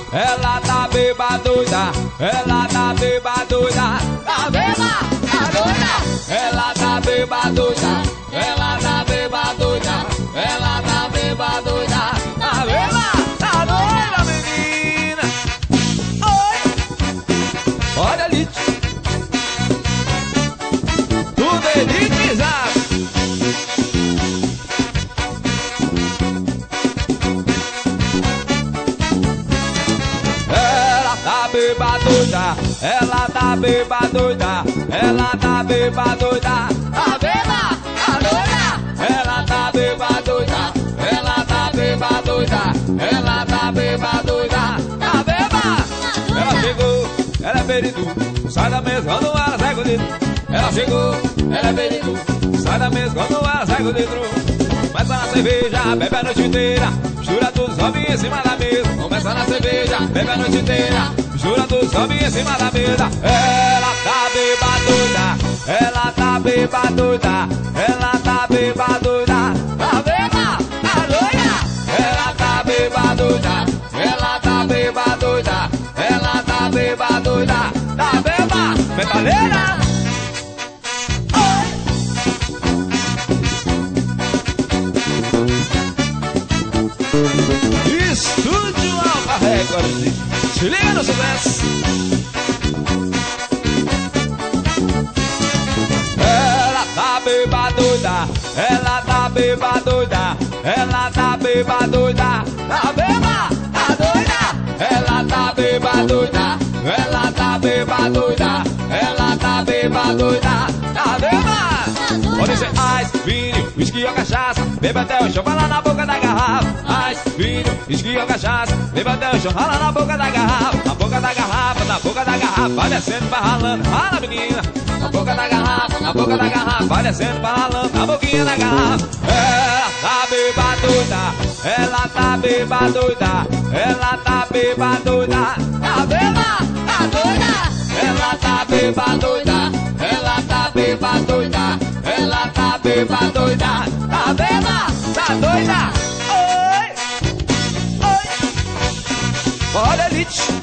ela tá beba doida, ela tá beba doida, tá beba, tá doida, ela tá beba doida, ela tá beba doida, ela tá beba doida, tá beba, tá doida, menina. Oi, olha elite, tudo elitizado. Beba doida, ela tá beba doida, ela tá beba doida, tá beba, tá doida, ela tá beba doida, ela tá beba doida, ela tá beba doida, tá beba. Ela chegou, ela é perigo, sai da mesa quando ela sai com o dedo. Ela chegou, ela é perigo, sai da mesa quando ela sai com o dedo. Começa na cerveja, bebe a noite inteira, mistura tudo, sobe em cima da mesa. Começa na cerveja, bebe a noite inteira, mistura tudo, sobe em cima da mesa. Ela tá beba doida, ela tá beba doida, ela tá beba doida, tá beba, tá doida. Ela tá beba doida, ela tá beba doida, ela tá beba doida, tá beba, metaleira. Estúdio Alfa Records, se liga no sucesso. Ela tá beba doida, ela tá beba doida, ela tá beba doida, tá beba, tá doida, ela tá beba doida, ela tá beba doida, ela tá beba doida, tá beba. Pode ser ice, vinho, whisky ou cachaça, beba até o chão, vai lá na boca da garrafa. Ice, vinho, whisky ou cachaça, beba até o chão, rala na boca da garrafa. Na boca da garrafa, na boca da garrafa, vai descendo, vai ralando, rala menina. Na boca da garrafa, na boca da garrafa, vai descendo, vai ralando, na boquinha da garrafa. Ela tá beba doida, ela tá beba doida, ela tá beba doida, tá beba, tá doida. Ela tá beba doida, ela tá beba doida, ela tá beba doida, tá beba, tá doida. Oi, oi, olha elite.